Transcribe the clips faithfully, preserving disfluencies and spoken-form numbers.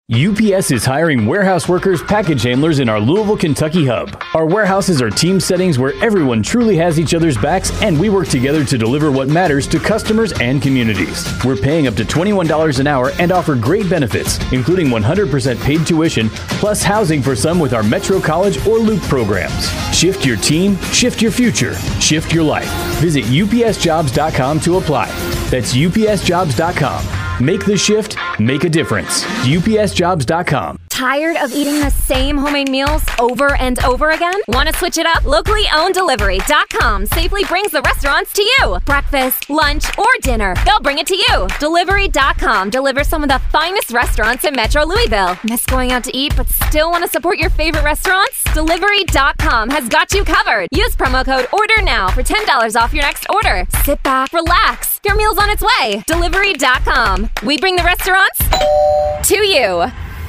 U P S is hiring warehouse workers, package handlers in our Louisville, Kentucky hub. Our warehouses are team settings where everyone truly has each other's backs, and we work together to deliver what matters to customers and communities. We're paying up to twenty-one dollars an hour and offer great benefits, including one hundred percent paid tuition, plus housing for some with our Metro College or Loop programs. Shift your team, shift your future, shift your life. Visit U P S jobs dot com to apply. That's U P S jobs dot com. Make the shift, make a difference. U P S jobs dot com. Tired of eating the same homemade meals over and over again? Want to switch it up? Locally owned delivery dot com safely brings the restaurants to you. Breakfast, lunch, or dinner, they'll bring it to you. Delivery dot com delivers some of the finest restaurants in Metro Louisville. Miss going out to eat but still want to support your favorite restaurants? Delivery dot com has got you covered. Use promo code ORDER NOW for ten dollars off your next order. Sit back, relax. Your meal's on its way. Delivery dot com. We bring the restaurants to you.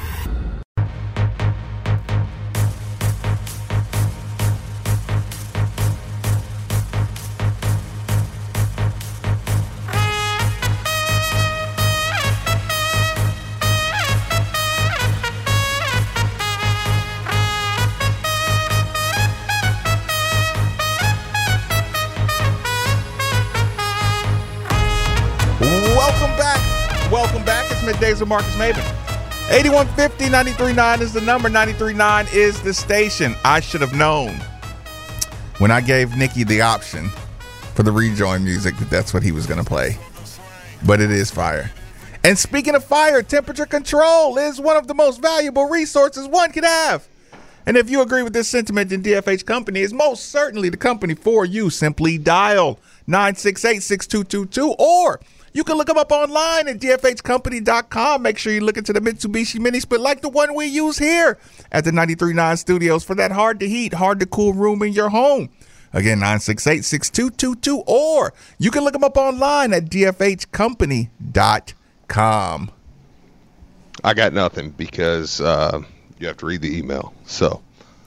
Welcome back. Welcome back. It's Middays with Marcus Maven. eighty-one fifty, ninety-three point nine is the number. ninety-three point nine is the station. I should have known when I gave Nikki the option for the rejoin music that that's what he was going to play. But it is fire. And speaking of fire, temperature control is one of the most valuable resources one can have. And if you agree with this sentiment, then D F H Company is most certainly the company for you. Simply dial nine six eight, six two two two, or you can look them up online at D F H company dot com. Make sure you look into the Mitsubishi Mini Split like the one we use here at the ninety-three point nine studios for that hard to heat, hard to cool room in your home. Again, nine six eight, six two two two, or you can look them up online at D F H company dot com. I got nothing because uh, you have to read the email. So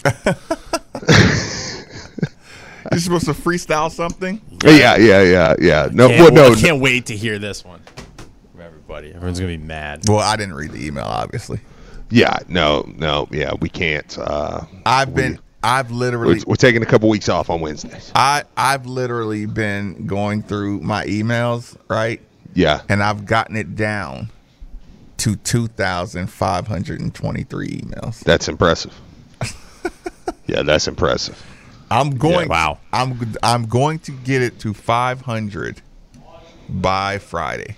You're supposed to freestyle something? Yeah, yeah, yeah, yeah. No, Can't, well, no, I can't wait to hear this one from everybody. Everyone's gonna be mad. Well, I didn't read the email, obviously. Yeah, no, no, yeah, we can't. Uh, I've been, we, I've literally, we're, we're taking a couple weeks off on Wednesdays. I, I've literally been going through my emails, right? Yeah, and I've gotten it down to two thousand five hundred twenty-three emails. That's impressive. Yeah, that's impressive. I'm going. Yeah, wow. I'm I'm going to get it to five hundred by Friday,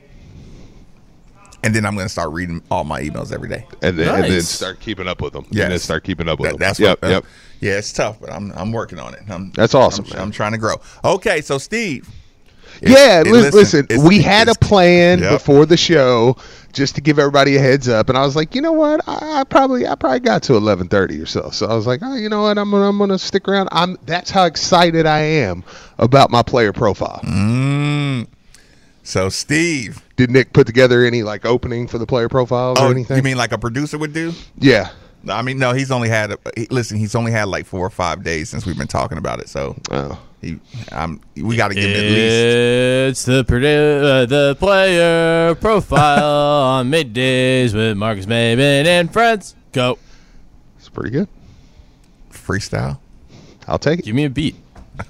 and then I'm going to start reading all my emails every day. And then, Nice. and then start keeping up with them. Yes. And then start keeping up with That, them. that's yep, what, uh, yep. Yeah, it's tough, but I'm I'm working on it. I'm, That's awesome, I'm, man. I'm trying to grow. Okay, so Steve. Yeah, it- li- listen, listen, it's- we had a it's- plan Yep. before the show just to give everybody a heads up, and I was like, you know what, I, I probably I probably got to eleven thirty or so, so I was like, oh, you know what, I'm gonna, I'm gonna stick around. I'm that's how excited I am about my player profile. Mm. So Steve, Did Nick put together any like opening for the player profiles oh, or anything? you mean like a producer would do? Yeah. No, I mean, no, he's only had, a, he, listen, he's only had like four or five days since we've been talking about it. So Oh. he, um, we got to give him at least. It's the produ- uh, the player profile on middays with Marcus Maven and friends. Go. It's pretty good. Freestyle. I'll take it. Give me a beat.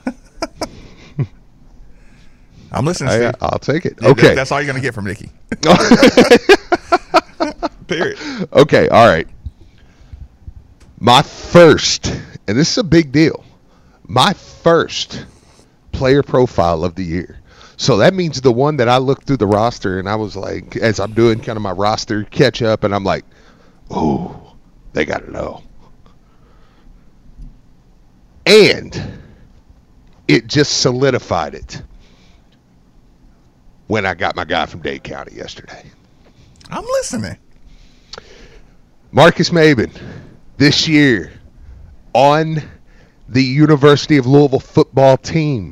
I'm listening, I, Steve. I'll take it. Yeah, Okay. that- That's all you're going to get from Nikki. Period. Okay, all right. My first, and this is a big deal, my first player profile of the year. So that means the one that I looked through the roster and I was like, as I'm doing kind of my roster catch up, and I'm like, oh, they got to know. And it just solidified it when I got my guy from Dade County yesterday. I'm listening. Marcus Maben, this year on the University of Louisville football team,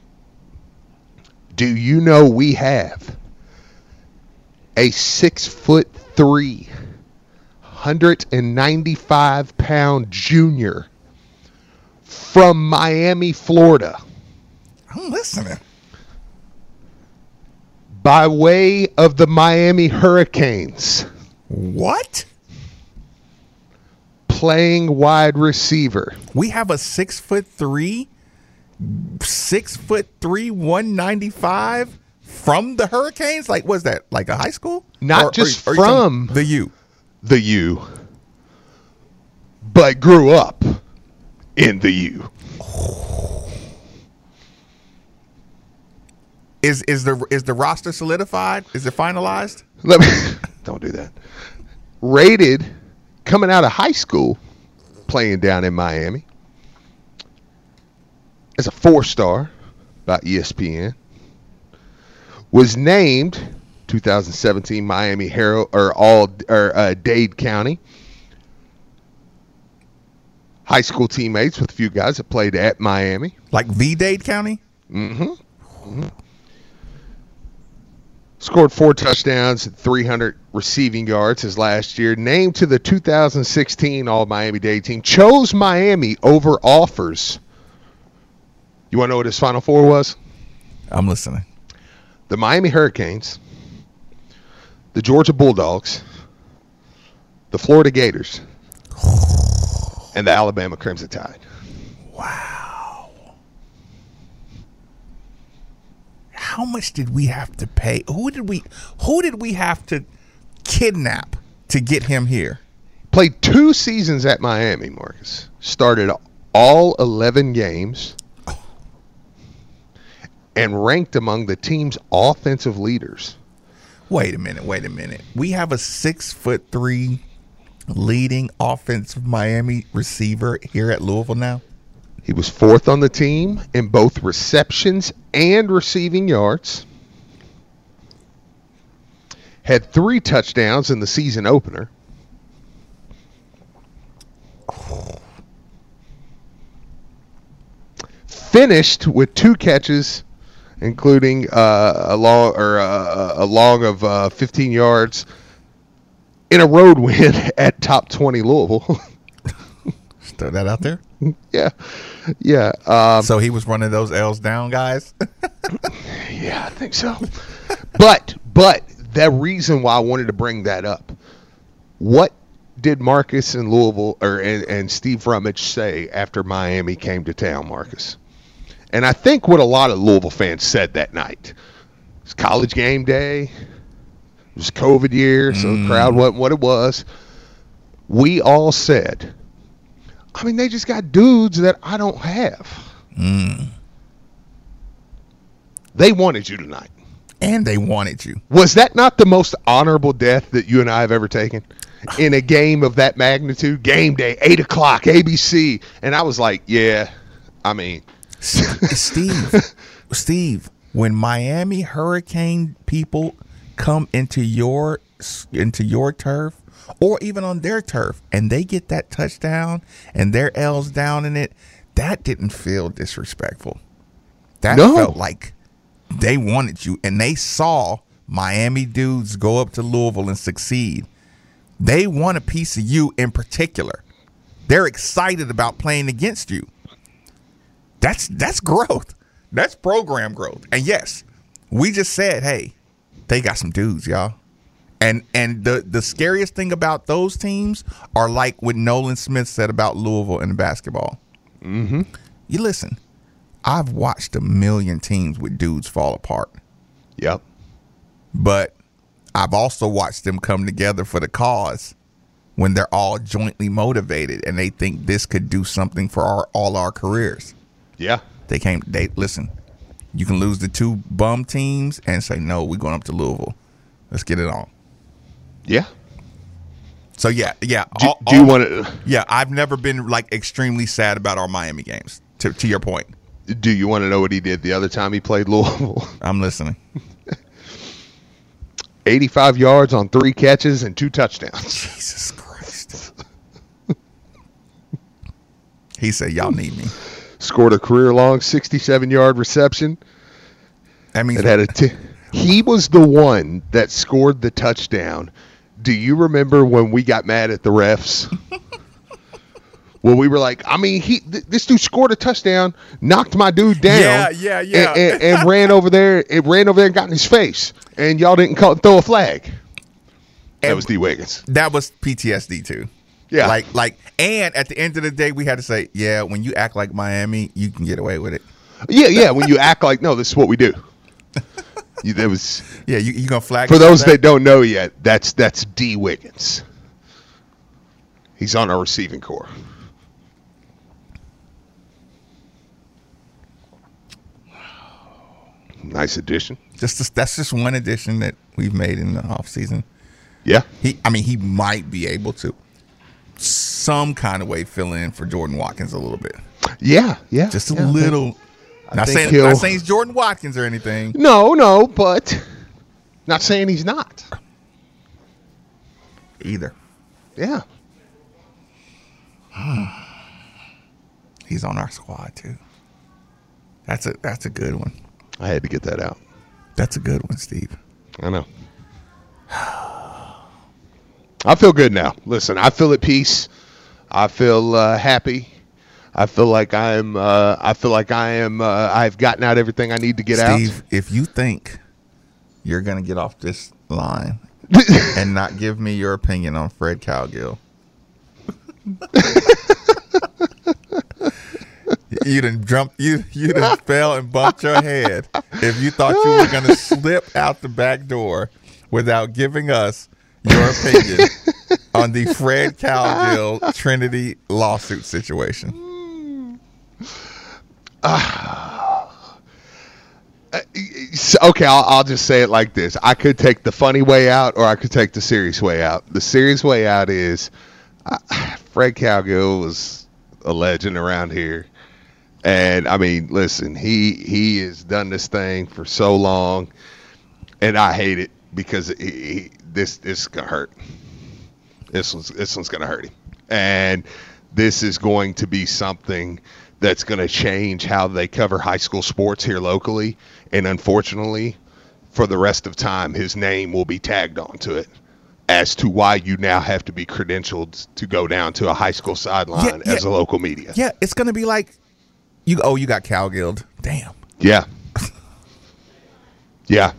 do you know we have a six foot three, one hundred ninety-five pound junior from Miami, Florida, I'm listening. by way of the Miami Hurricanes? What? Playing wide receiver. We have a six foot three, six foot three, one ninety five from the Hurricanes. Like, was that like a high school? Not Or- just or- or you from talking the U. the U, but grew up in the U. Is is the is the roster solidified? Is it finalized? Let me don't do that. Rated coming out of high school, playing down in Miami as a four-star by E S P N. Was named twenty seventeen Miami Herald or all or uh, Dade County. High school teammates with a few guys that played at Miami. Like V Dade County? Mm-hmm. mm-hmm. Scored four touchdowns and three hundred receiving yards his last year. Named to the two thousand sixteen All-Miami-Dade team. Chose Miami over offers. You want to know what his Final Four was? I'm listening. The Miami Hurricanes, the Georgia Bulldogs, the Florida Gators, and the Alabama Crimson Tide. Wow. How much did we have to pay? Who did we who did we have to kidnap to get him here? Played two seasons at Miami, Marcus. Started all eleven games and ranked among the team's offensive leaders. Wait a minute, wait a minute. We have a six foot three leading offensive Miami receiver here at Louisville now? He was fourth on the team in both receptions and receiving yards. Had three touchdowns in the season opener. Finished with two catches, including uh, a long or uh, a long of uh, fifteen yards in a road win at Top twenty Louisville. Throw that out there. yeah, yeah. Um, So he was one of those L's down guys. Yeah, I think so. but but the reason why I wanted to bring that up, what did Marcus and Louisville or and, and Steve Rummage say after Miami came to town, Marcus? And I think what a lot of Louisville fans said that night. It was college game day. It was COVID year, so Mm. the crowd wasn't what it was. We all said, I mean, they just got dudes that I don't have. Mm. They wanted you tonight. And they wanted you. Was that not the most honorable death that you and I have ever taken in a game of that magnitude? Game day, eight o'clock, A B C. And I was like, yeah, I mean. Steve, Steve, when Miami Hurricane people come into your into your turf or even on their turf and they get that touchdown and their L's down in it, that didn't feel disrespectful. That No. felt like they wanted you and they saw Miami dudes go up to Louisville and succeed. They want a piece of you in particular. They're excited about playing against you. That's that's growth. That's program growth. And yes, we just said, hey, they got some dudes, y'all. And and the, the scariest thing about those teams are like what Nolan Smith said about Louisville in basketball. Mm-hmm. You listen, I've watched a million teams with dudes fall apart. Yep. But I've also watched them come together for the cause when they're all jointly motivated and they think this could do something for our all our careers. Yeah. They came. They listen. You can lose the two bum teams and say no. We're going up to Louisville. Let's get it on. Yeah. So yeah, yeah. Do, all- do you all- want to? Yeah, I've never been like extremely sad about our Miami games. To to your point, Do you want to know what he did the other time he played Louisville? I'm listening. eighty-five yards on three catches and two touchdowns. Jesus Christ. He said, "Y'all need me." Scored a career-long sixty-seven-yard reception. That means It had a t- he was the one that scored the touchdown. Do you remember when we got mad at the refs? When we were like, I mean, he th- this dude scored a touchdown, knocked my dude down, Yeah, yeah, yeah. and, and, and ran over there. It ran over there and got in his face, and y'all didn't call, throw a flag. That was D. Wiggins. That was P T S D too. Yeah. Like, like, and at the end of the day, we had to say, yeah, when you act like Miami, you can get away with it. Yeah, yeah. When you act like, no, this is what we do. You, that was. Yeah, you you gonna flag For those that? that don't know yet, that's that's D. Wiggins. He's on our receiving corps. Nice addition. Just a, that's just one addition that we've made in the offseason. Yeah. He, I mean, he might be able to some kind of way fill in for Jordan Watkins a little bit. Yeah, yeah. Just a yeah, little. I Not think saying, he'll- not saying he's Jordan Watkins or anything. No, no, but not saying he's not. Either. Yeah. He's on our squad too. That's a that's a good one. I had to get that out. That's a good one, Steve. I know. I feel good now. Listen, I feel at peace. I feel uh, happy. I feel like I'm. Uh, I feel like I am. Uh, I've gotten out everything I need to get Steve, if you think you're gonna get off this line out. and not give me your opinion on Fred Cowgill, you done jumped. You you done fell and bumped your head. If you thought you were gonna slip out the back door without giving us your opinion on the Fred Cowgill Trinity lawsuit situation. Okay, I'll, I'll just say it like this. I could take the funny way out, or I could take the serious way out. The serious way out is uh, Fred Cowgill was a legend around here. And, I mean, listen, he he has done this thing for so long, and I hate it because he, he, this, this is going to hurt. This one's, this one's going to hurt him. And this is going to be something that's going to change how they cover high school sports here locally. And unfortunately, for the rest of time, his name will be tagged onto it as to why you now have to be credentialed to go down to a high school sideline Yeah, as yeah. a local media. Yeah, it's gonna be like you. Oh, you got Cowgilled. Damn. Yeah. Yeah.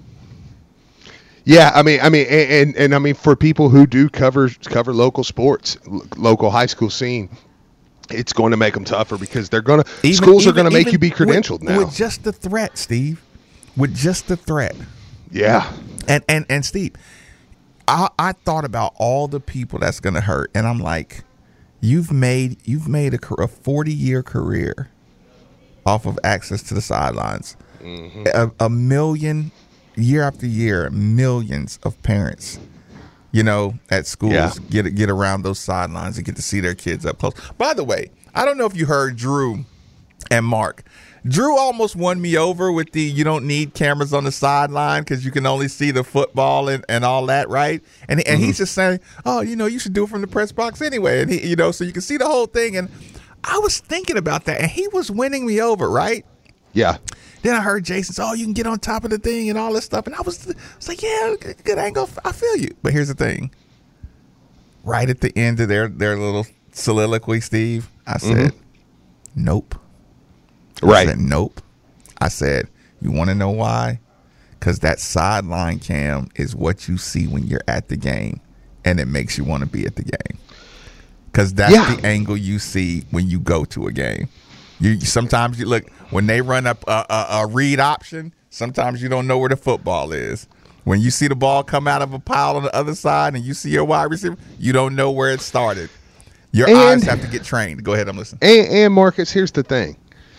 Yeah, I mean, I mean, and, and, and I mean, for people who do cover cover local sports, l- local high school scene, it's going to make them tougher because they're going to Even- schools are even- going to make even you be credentialed with, now. with just the threat, Steve. With just the threat, Yeah, and and and Steve, I I thought about all the people that's gonna hurt, and I'm like, you've made you've made a a forty year career off of access to the sidelines, Mm-hmm. a, a million year after year, millions of parents. You know, at schools, Yeah. get get around those sidelines and get to see their kids up close. By the way, I don't know if you heard Drew and Mark. Drew almost won me over with the you don't need cameras on the sideline because you can only see the football and, and all that, right? And and Mm-hmm. he's just saying, oh, you know, you should do it from the press box anyway. And he, you know, so you can see the whole thing. And I was thinking about that, and he was winning me over, right? yeah, Then I heard Jason say, oh, you can get on top of the thing and all this stuff. And I was, I was like, yeah, good, good angle. I feel you. But here's the thing. Right at the end of their, their little soliloquy, Steve, I said, nope. I right. said, nope. I said, you want to know why? Because that sideline cam is what you see when you're at the game, and it makes you want to be at the game. Because that's Yeah. the angle you see when you go to a game. You sometimes you look when they run up a, a, a read option. Sometimes you don't know where the football is. When you see the ball come out of a pile on the other side, and you see your wide receiver, you don't know where it started. Your And- eyes have to get trained. Go ahead, I'm listening. And, and Marcus, here's the thing.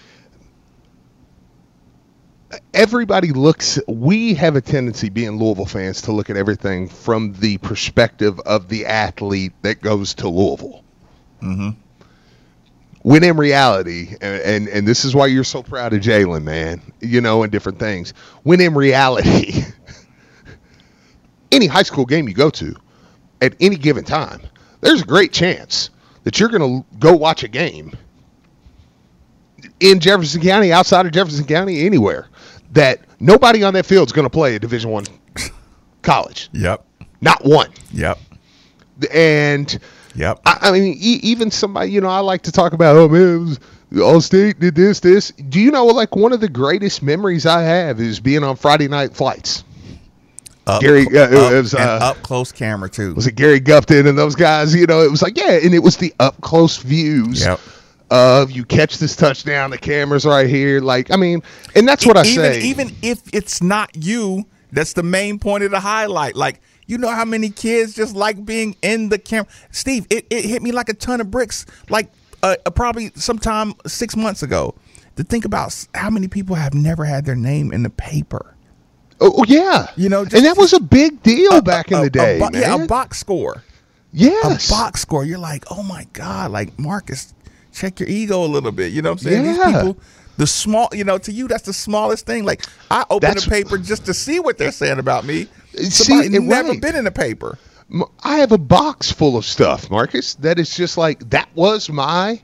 Everybody looks, we have a tendency, being Louisville fans, to look at everything from the perspective of the athlete that goes to Louisville. Mm-hmm. When in reality, and, and, and this is why you're so proud of Jalen, man, you know, and different things. When in reality, any high school game you go to, at any given time, there's a great chance that you're going to go watch a game in Jefferson County, outside of Jefferson County, anywhere, that nobody on that field is going to play a Division One college. Yep. Not one. Yep. And Yep. I, I mean, e- even somebody, you know, I like to talk about, oh, man, it was, All-State did this, this. Do you know, like, one of the greatest memories I have is being on Friday night flights. Up, Gary, uh, up, it was, uh, and up close camera too. Was it Gary Gupton and those guys? You know, it was like, yeah, and it was the up close views Yep. of you catch this touchdown, the camera's right here. Like, I mean, and that's what I even, say. Even if it's not you, that's the main point of the highlight. Like, you know how many kids just like being in the camera. Steve, it, it hit me like a ton of bricks, like uh, probably sometime six months ago, to think about how many people have never had their name in the paper. Oh, yeah. You know, just, and that was a big deal a, back a, in the day, a, a, man. Yeah, a box score. Yes. A box score. You're like, oh, my God. Like, Marcus, check your ego a little bit. You know what I'm saying? Yeah. These people, the small, you know, to you, that's the smallest thing. Like, I open That's- the paper just to see what they're saying about me. See, Somebody it- never right. been in the paper. I have a box full of stuff, Marcus, that is just like, that was my...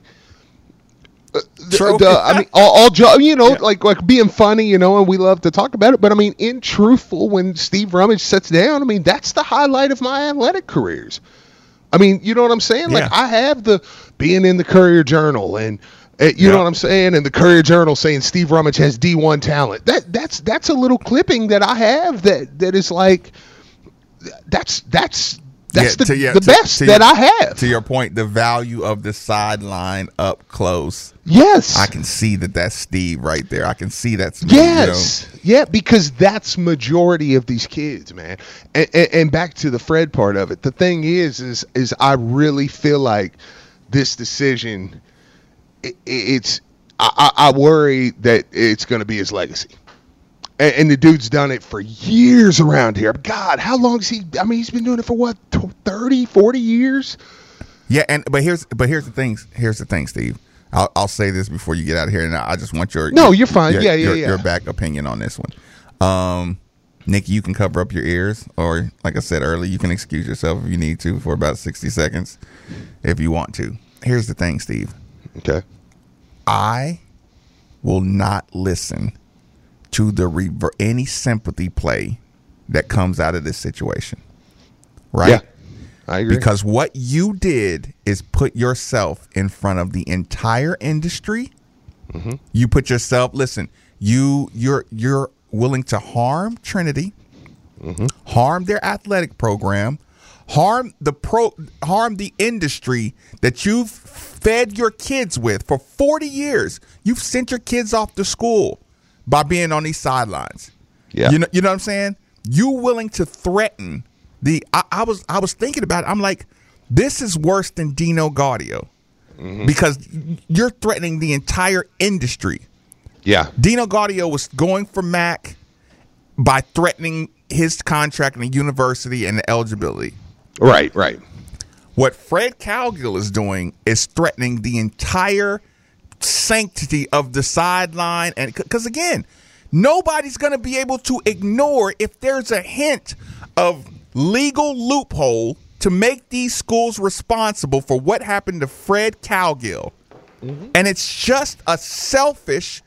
Uh, the, True. the- I mean, all, all jo- you know, Yeah. like like being funny, you know, and we love to talk about it. But I mean, in truthful, when Steve Rummage sits down, I mean, that's the highlight of my athletic careers. I mean, you know what I'm saying? Like, Yeah. I have the being in the Courier Journal, and uh, you Yeah. know what I'm saying, and the Courier Journal saying Steve Rummage has D one talent. That that's that's a little clipping that I have that that is like, that's that's. That's Yeah, the, to- yeah, the to- best to that your- I have. To your point, the value of the sideline up close. Yes. I can see that that's Steve right there. I can see that's me, Yes. Yeah, because that's majority of these kids, man. And, and, and back to the Fred part of it. The thing is, is, is I really feel like this decision, it, it's, I, I I worry that it's going to be his legacy. And, and the dude's done it for years around here. God, how long has he, I mean, he's been doing it for what, thirty, forty years? Yeah, and but here's but here's the thing. Here's the thing, Steve. I'll, I'll say this before you get out of here, and I just want your No, your- you're fine. your- Yeah, yeah, your, yeah. your back opinion on this one. Um, Nikki, you can cover up your ears, or like I said earlier, you can excuse yourself if you need to for about sixty seconds, if you want to. Here's the thing, Steve. Okay. I will not listen to the rever- any sympathy play that comes out of this situation. Right? Yeah, I agree. Because what you did is put yourself in front of the entire industry. Mm-hmm. You put yourself, listen, you you're you're willing to harm Trinity, Mm-hmm. harm their athletic program, harm the pro harm the industry that you've fed your kids with for forty years. You've sent your kids off to school by being on these sidelines. Yeah. You know you know what I'm saying? You willing to threaten the I, I was I was thinking about it. I'm like, this is worse than Dino Gaudio. Mm-hmm. Because you're threatening the entire industry. Yeah. Dino Gaudio was going for Mac by threatening his contract in the university and the eligibility. Right, right. What Fred Cowgill is doing is threatening the entire sanctity of the sideline. And because, again, nobody's going to be able to ignore if there's a hint of legal loophole to make these schools responsible for what happened to Fred Cowgill. Mm-hmm. And it's just a selfish,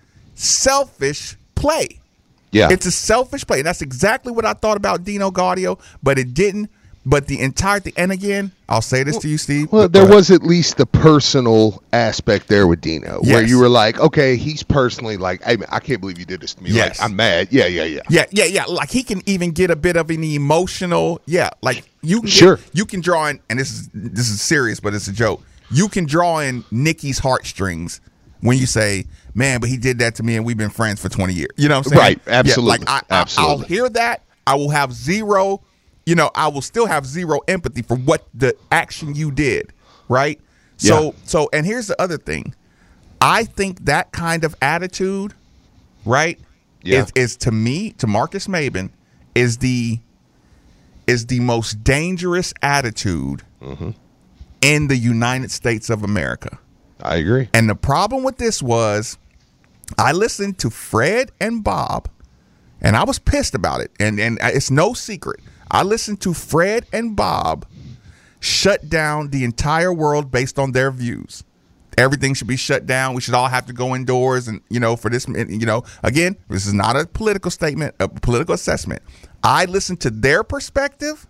selfish play. Yeah. It's a selfish play. And that's exactly what I thought about Dino Gaudio, but it didn't. But the entire thing, and again, I'll say this to you, Steve. Well, there was at least the personal aspect there with Dino, where Yes. you were like, okay, he's personally like, hey, man, I can't believe you did this to me. Yes. Like, I'm mad. Yeah, yeah, yeah. Yeah, yeah, yeah. Like he can even get a bit of an emotional. Yeah, like you can. Sure. Get, you can draw in, and this is this is serious, but it's a joke. You can draw in Nikki's heartstrings when you say, "Man, but he did that to me, and we've been friends for twenty years." You know what I'm saying? Right, absolutely, Yeah, like I, absolutely. I, I'll hear that. I will have zero. You know, I will still have zero empathy for what the action you did. Right. So Yeah. so, and here's the other thing. I think that kind of attitude, right? Yeah. Is, is to me, to Marcus Maben, is the is the most dangerous attitude Mm-hmm. in the United States of America. I agree. And the problem with this was I listened to Fred and Bob, and I was pissed about it. And and it's no secret. I listened to Fred and Bob shut down the entire world based on their views. Everything should be shut down. We should all have to go indoors. And, you know, for this, you know, again, this is not a political statement, a political assessment. I listened to their perspective,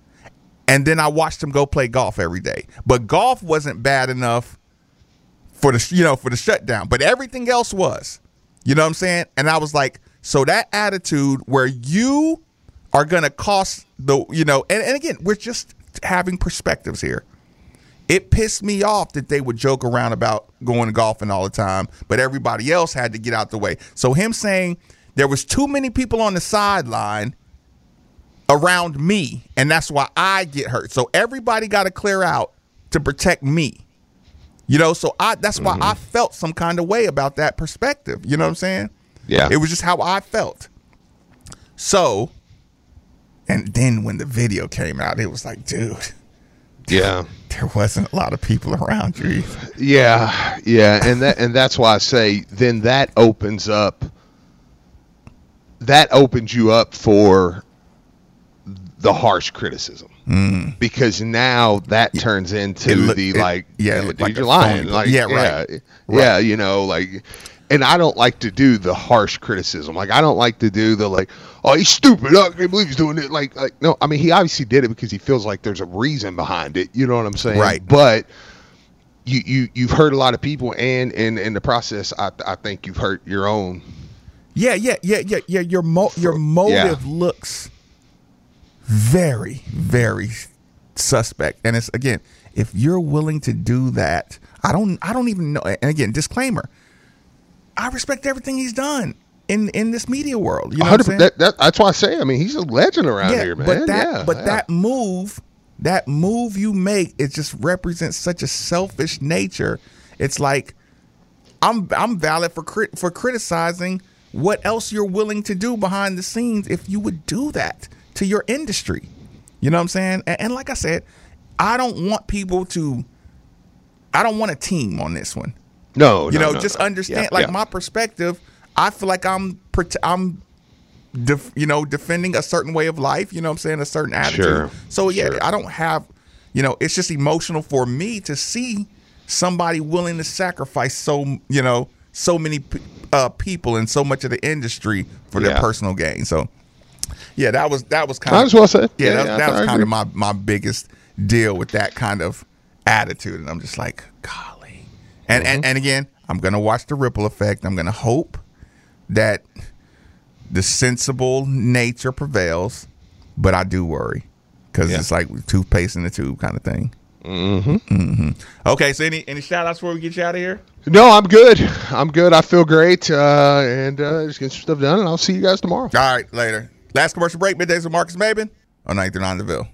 and then I watched them go play golf every day. But golf wasn't bad enough for the, you know, for the shutdown. But everything else was. You know what I'm saying? And I was like, so that attitude where you are going to cost the, you know, and, and again, we're just having perspectives here. It pissed me off that they would joke around about going golfing all the time, but everybody else had to get out the way. So him saying there was too many people on the sideline around me, and that's why I get hurt. So everybody got to clear out to protect me. You know, so I that's why mm-hmm. I felt some kind of way about that perspective. You know what I'm saying? Yeah. It was just how I felt. So, and then when the video came out, it was like, dude. Yeah. There wasn't a lot of people around you either. Yeah, yeah, and that and that's why I say then that opens up that opens you up for the harsh criticism. Mm. Because now that turns into look, the it, like yeah, dude, like you're lying. Like, yeah, right. Yeah, right. yeah, you know, like and I don't like to do the harsh criticism. Like I don't like to do the like, oh, he's stupid. I can't believe he's doing it. Like, like no, I mean he obviously did it because he feels like there's a reason behind it. You know what I'm saying? Right. But you you you've hurt a lot of people, and in in the process, I I think you've hurt your own. Yeah, yeah, yeah, yeah, yeah. Your mo- your motive yeah. looks very, very suspect. And it's again, if you're willing to do that, I don't I don't even know. And again, disclaimer. I respect everything he's done in, in this media world. You know what I'm saying? That, that, that's why I say, I mean, he's a legend around yeah, here, man. But that, yeah, but yeah. that move, that move you make, it just represents such a selfish nature. It's like I'm I'm valid for crit, for criticizing what else you're willing to do behind the scenes if you would do that to your industry. You know what I'm saying? And, and like I said, I don't want people to. I don't want a team on this one. No, you no, know, no, just no. understand. Yeah, like yeah. my perspective, I feel like I'm, I'm, def, you know, defending a certain way of life. You know what I'm saying? A certain attitude. Sure. So yeah, Sure. I don't have, you know, it's just emotional for me to see somebody willing to sacrifice so, you know, so many uh, people and so much of the industry for their Yeah. personal gain. So yeah, that was that was kind I of just want to say, yeah, yeah, that, yeah, that I was kind agree. of my my biggest deal with that kind of attitude, and I'm just like, golly, and Mm-hmm. and and again. I'm going to watch the ripple effect. I'm going to hope that the sensible nature prevails, but I do worry because Yeah. it's like toothpaste in the tube kind of thing. Mm-hmm. Mm-hmm. Okay, so any any shout outs before we get you out of here? No, I'm good. I'm good. I feel great. Uh, and uh, just get some stuff done, and I'll see you guys tomorrow. All right, later. Last commercial break, Middays with Marcus Maben on ninety-three point nine The Ville.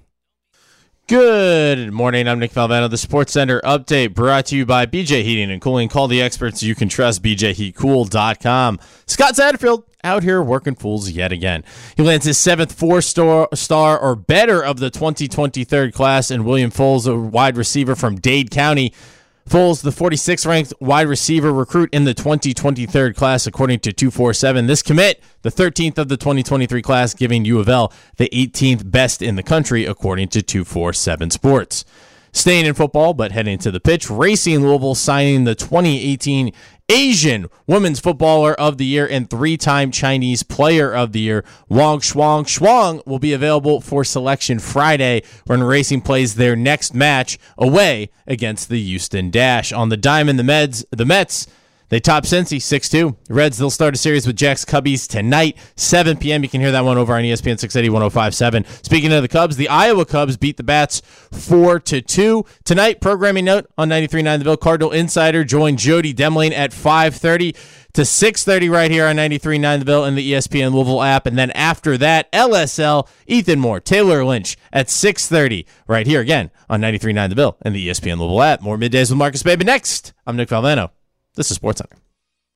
Good morning. I'm Nick Valvano. The Sports Center update brought to you by B J Heating and Cooling. Call the experts you can trust, b j heat cool dot com. Scott Satterfield out here working fools yet again. He lands his seventh four-star star or better of the twenty twenty-three class, and William Foles, a wide receiver from Dade County. Foles, the forty-sixth ranked wide receiver recruit in the twenty twenty-three class, according to two forty-seven. This commit, the thirteenth of the twenty twenty-three class, giving U of L the eighteenth best in the country, according to two forty-seven Sports. Staying in football, but heading to the pitch, Racing Louisville signing the twenty eighteen Asian Women's Footballer of the Year and three-time Chinese Player of the Year, Wang Shuang. Shuang will be available for selection Friday when Racing plays their next match away against the Houston Dash. On the diamond, the Meds, the Mets, they top Cincy six two. Reds, they'll start a series with Jack's Cubbies tonight, seven p.m. You can hear that one over on E S P N six eighty, one oh five point seven. Speaking of the Cubs, the Iowa Cubs beat the Bats four to two. Tonight, programming note on ninety-three point nine The Ville, Cardinal Insider joined Jody Demling at five thirty to six thirty right here on ninety-three point nine The Ville and the E S P N Louisville app. And then after that, L S L, Ethan Moore, Taylor Lynch at six thirty right here again on ninety-three point nine The Ville and the E S P N Louisville app. More Middays with Marcus Baby next. I'm Nick Valvano. This is Sports Center.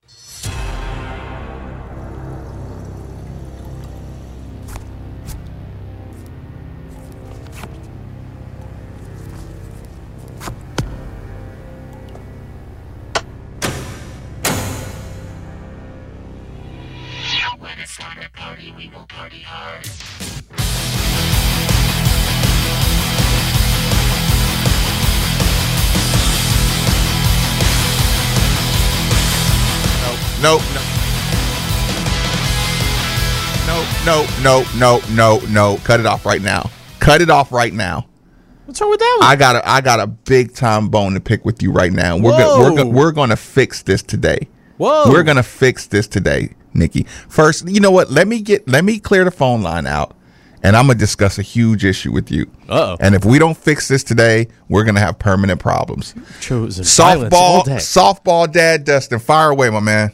When it's time to party, we will party hard. No, no. No, no, no, no, no, no. Cut it off right now. Cut it off right now. What's wrong with that one? I got a, I got a big time bone to pick with you right now. We're gonna, we're gonna, we're going to fix this today. Whoa. We're going to fix this today, Nikki. First, you know what? Let me get, let me clear the phone line out, and I'm going to discuss a huge issue with you. Uh-oh. And if we don't fix this today, we're going to have permanent problems. Chosen silence all Softball, day. softball dad Dustin, fire away, my man.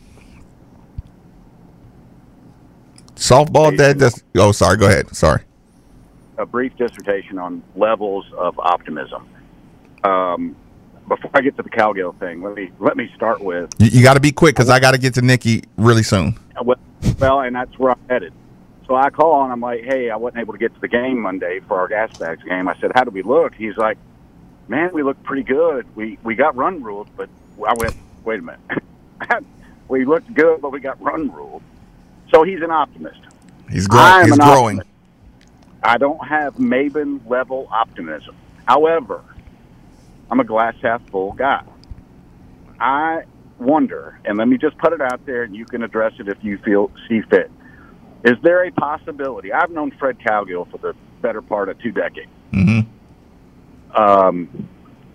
Softball dad Dustin. Oh, sorry. Go ahead. Sorry. A brief dissertation on levels of optimism. Um, before I get to the Cowgill thing, let me let me start with. You, you got to be quick because I got to get to Nikki really soon. Well, and that's where I'm headed. So I call and I'm like, hey, I wasn't able to get to the game Monday for our gas bags game. I said, how did we look? He's like, man, we looked pretty good. We we got run ruled, but I went, wait a minute. We looked good, but we got run ruled. So he's an optimist. He's growing. He's growing. Optimist. I don't have Maven level optimism. However, I'm a glass half full guy. I wonder, and let me just put it out there, and you can address it if you feel see fit. Is there a possibility? I've known Fred Cowgill for the better part of two decades. Mm-hmm. Um,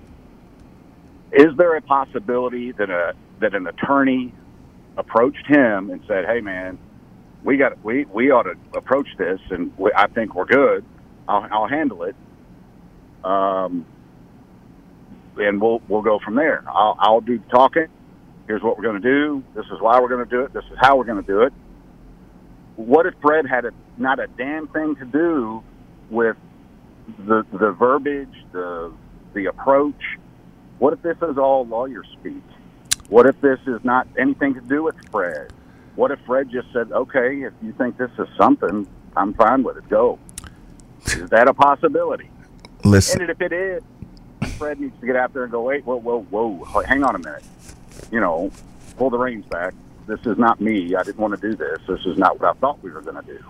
is there a possibility that a that an attorney approached him and said, "Hey, man, we got we we ought to approach this, and we, I think we're good. I'll, I'll handle it, um, and we'll we'll go from there. I'll, I'll do the talking. Here's what we're going to do. This is why we're going to do it. This is how we're going to do it." What if Fred had a, not a damn thing to do with the the verbiage, the the approach? What if this is all lawyer speak? What if this is not anything to do with Fred? What if Fred just said, okay, if you think this is something, I'm fine with it. Go. Is that a possibility? Listen. And if it is, Fred needs to get out there and go, wait, whoa, whoa, whoa, hang on a minute. You know, pull the reins back. This is not me. I didn't want to do this. This is not what I thought we were going to do.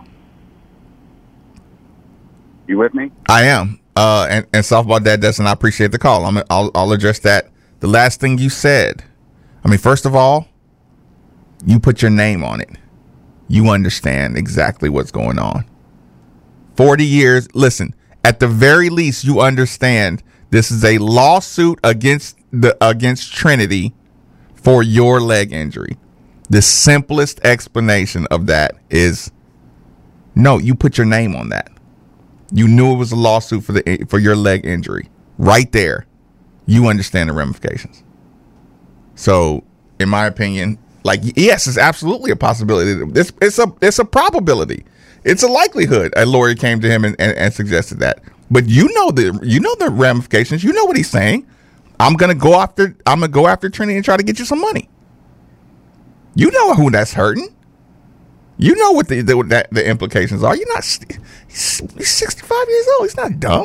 You with me? I am. Uh, and, and softball dad doesn't. I appreciate the call. I'm. I'll, I'll address that. The last thing you said. I mean, first of all, you put your name on it. You understand exactly what's going on. Forty years. Listen. At the very least, you understand this is a lawsuit against the against Trinity for your leg injury. The simplest explanation of that is no, you put your name on that. You knew it was a lawsuit for the for your leg injury. Right there. You understand the ramifications. So, in my opinion, like, yes, it's absolutely a possibility. It's, it's a it's a probability. It's a likelihood a lawyer came to him and, and, and suggested that. But you know the you know the ramifications. You know what he's saying. I'm gonna go after I'm gonna go after Trinity and try to get you some money. You know who that's hurting. You know what the the, that, the implications are. You're not. He's, he's sixty-five years old. He's not dumb.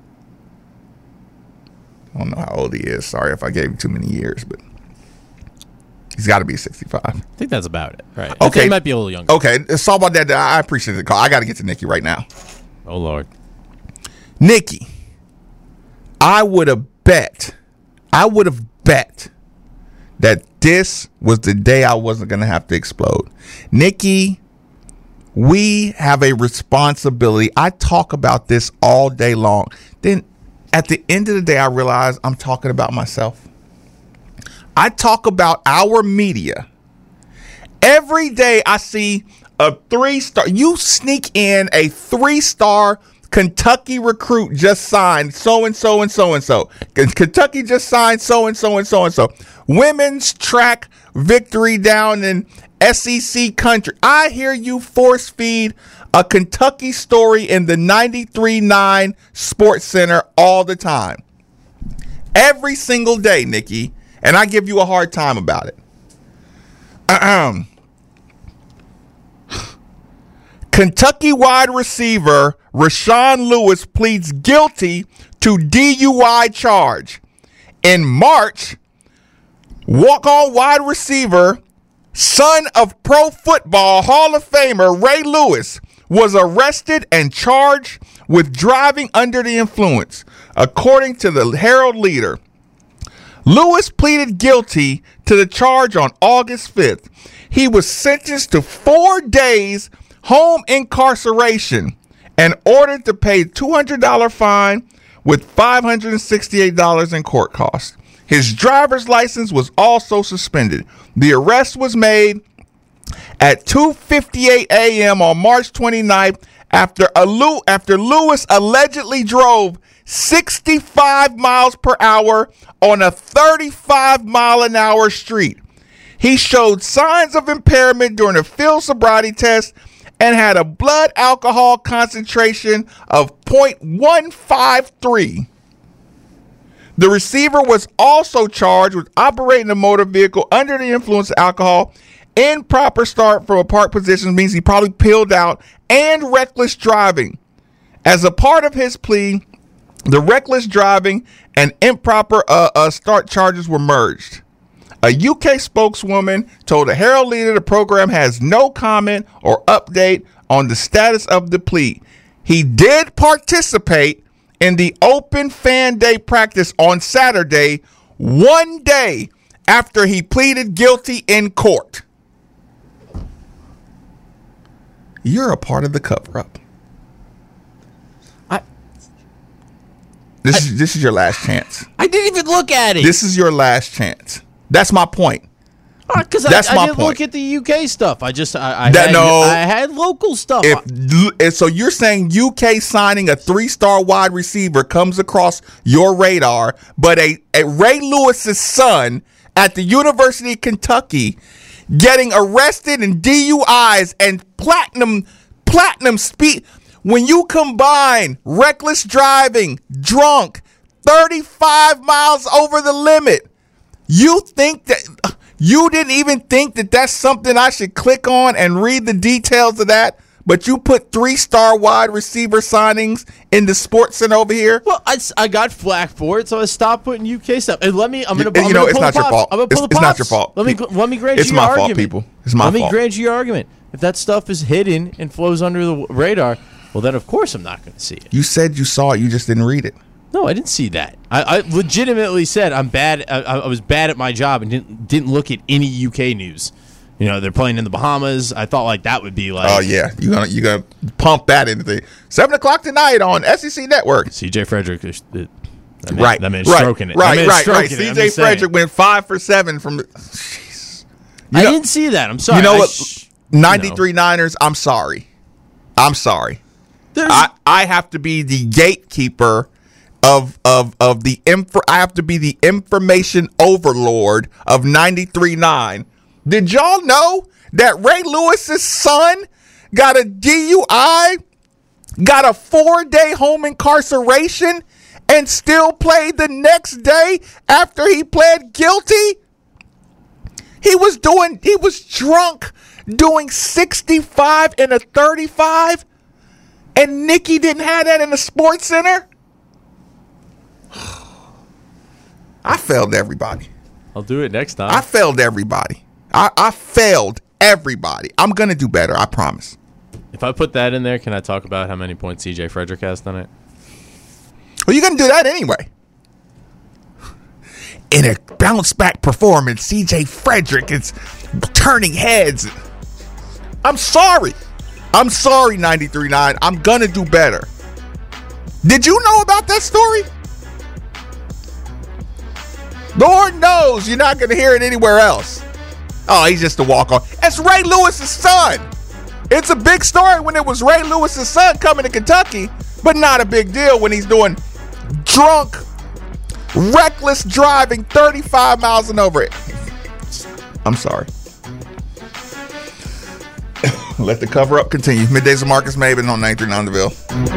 I don't know how old he is. Sorry if I gave him too many years, but he's got to be sixty-five. I think that's about it. Right. Okay. I think he might be a little younger. Okay. It's all about that. I appreciate the call. I got to get to Nikki right now. Oh, Lord. Nikki, I would have bet. I would have bet that this was the day I wasn't going to have to explode. Nikki, we have a responsibility. I talk about this all day long. Then at the end of the day, I realize I'm talking about myself. I talk about our media. Every day I see a three-star. You sneak in a three-star Kentucky recruit just signed so-and-so and so-and-so. Kentucky just signed so-and-so and so-and-so. Women's track victory down in S E C country. I hear you force feed a Kentucky story in the ninety-three point nine Sports Center all the time. Every single day, Nikki. And I give you a hard time about it. Ahem. Kentucky wide receiver Rashawn Lewis pleads guilty to D U I charge. In March, walk-on wide receiver, son of Pro Football Hall of Famer Ray Lewis, was arrested and charged with driving under the influence, according to the Herald Leader. Lewis pleaded guilty to the charge on August fifth. He was sentenced to four days home incarceration and ordered to pay a two hundred dollars fine with five hundred sixty-eight dollars in court costs. His driver's license was also suspended. The arrest was made at two fifty-eight a.m. on March twenty-ninth after a Lew- after Lewis allegedly drove sixty-five miles per hour on a thirty-five mile an hour street. He showed signs of impairment during a field sobriety test and had a blood alcohol concentration of zero point one five three. The receiver was also charged with operating a motor vehicle under the influence of alcohol. Improper start from a park position means he probably peeled out, and reckless driving. As a part of his plea, the reckless driving and improper uh, uh, start charges were merged. A U K spokeswoman told the Herald Leader the program has no comment or update on the status of the plea. He did participate in the open fan day practice on Saturday, one day after he pleaded guilty in court. You're a part of the cover-up. I, this I, is this is your last chance. I didn't even look at it. This is your last chance. That's my point. Because That's I, my I didn't point. look at the U K stuff. I just I, I, That- had, no. I had local stuff. If, if so, you're saying U K signing a three-star wide receiver comes across your radar, but a, a Ray Lewis's son at the University of Kentucky getting arrested in D U Is and platinum platinum speed. When you combine reckless driving, drunk, thirty-five miles over the limit, you think that you didn't even think that that's something I should click on and read the details of that? But you put three-star wide receiver signings in the Sports Center over here. Well, I, I got flack for it, so I stopped putting U K stuff. And let me, I'm gonna, You I'm know, gonna it's pull not the your pops. fault. I'm gonna pull It's- the it's not pops. your fault. Let me, let me grant It's you my your fault, argument. people. It's my let fault. me grant you your argument. If that stuff is hidden and flows under the radar, well, then of course I'm not going to see it. You said you saw it, you just didn't read it. No, I didn't see that. I, I legitimately said I'm bad. I, I was bad at my job and didn't didn't look at any U K news. You know, they're playing in the Bahamas. I thought like that would be like. Oh yeah, you gonna you gonna pump that into the seven o'clock tonight on S E C Network. C J Frederick, is, that man, Right, that man's right, stroking it. right, that man's right, stroking right. it. C I'm J just saying. Frederick went five for seven from. The, jeez. You I know- didn't see that. I'm sorry. You know I what? sh- ninety-three Niners. I'm sorry. I'm sorry. There's- I, I have to be the gatekeeper of of of the info. I have to be the information overlord of ninety-three nine. Did y'all know that Ray Lewis's son got a D U I, got a four-day home incarceration, and still played the next day after he pled guilty? He was doing. He was drunk, doing sixty-five and a thirty-five. And Nikki didn't have that in the Sports Center? I failed everybody. I'll do it next time. I failed everybody. I, I failed everybody. I'm going to do better, I promise. If I put that in there, can I talk about how many points C J Frederick has tonight? Well, you're going to do that anyway. In a bounce-back performance, C J Frederick is turning heads. I'm sorry. I'm sorry, ninety-three nine. I'm going to do better. Did you know about that story? Lord knows you're not going to hear it anywhere else. Oh, he's just a walk-on. It's Ray Lewis's son. It's a big story when it was Ray Lewis's son coming to Kentucky, but not a big deal when he's doing drunk, reckless driving thirty-five miles and over it. I'm sorry. Let the cover up continue. Middays with Marcus Maven on ninety-three nine The Ville.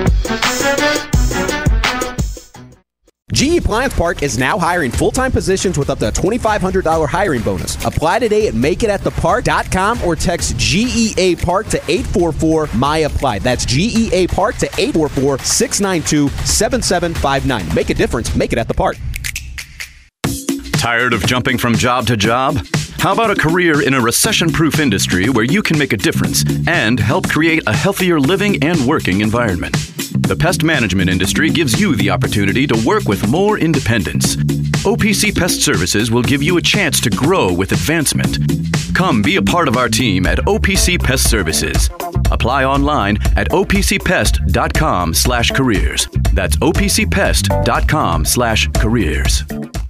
G E Appliance Park is now hiring full-time positions with up to a twenty-five hundred dollars hiring bonus. Apply today at make it at the park dot com or text G E A Park to eight four four M Y apply. That's G E A Park to eight four four, six nine two, seven seven five nine. Make a difference. Make it at the park. Tired of jumping from job to job? How about a career in a recession-proof industry where you can make a difference and help create a healthier living and working environment? The pest management industry gives you the opportunity to work with more independence. O P C Pest Services will give you a chance to grow with advancement. Come be a part of our team at O P C Pest Services. Apply online at O P C pest dot com slash careers. That's O P C pest dot com slash careers.